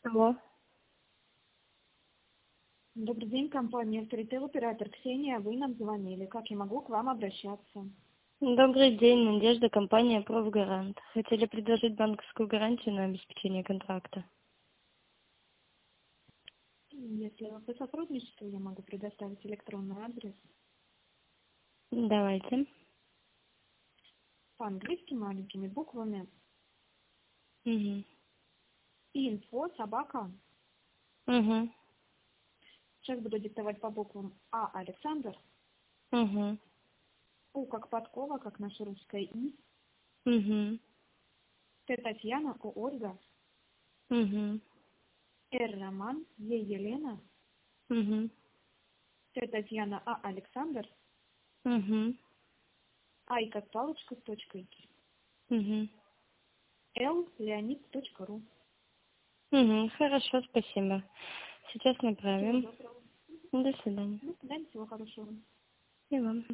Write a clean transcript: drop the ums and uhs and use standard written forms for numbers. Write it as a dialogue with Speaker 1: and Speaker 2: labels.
Speaker 1: Алло.
Speaker 2: Добрый день, компания «Авторитет», оператор Ксения, вы нам звонили. Как я могу к вам обращаться?
Speaker 1: Добрый день, Надежда, компания «Профгарант». Хотели предложить банковскую гарантию на обеспечение контракта.
Speaker 2: Если по сотрудничеству, я могу предоставить электронный адрес.
Speaker 1: Давайте.
Speaker 2: По-английски маленькими буквами.
Speaker 1: Угу.
Speaker 2: Info, собака.
Speaker 1: Угу.
Speaker 2: Сейчас буду диктовать по буквам. А, Александр.
Speaker 1: Угу.
Speaker 2: У, как подкова, как наша русская И.
Speaker 1: Угу.
Speaker 2: Т, Татьяна, О, Ольга.
Speaker 1: Угу.
Speaker 2: Р, Роман. Е, Елена.
Speaker 1: Угу.
Speaker 2: Т, Татьяна, А, Александр.
Speaker 1: Угу.
Speaker 2: Ай, как палочка с точкой.
Speaker 1: Угу.
Speaker 2: Л, Леонид.ру.
Speaker 1: Угу. Хорошо, спасибо. Сейчас
Speaker 2: Всего
Speaker 1: направим.
Speaker 2: доброго.
Speaker 1: До свидания.
Speaker 2: До свидания, всего хорошего.
Speaker 1: И вам.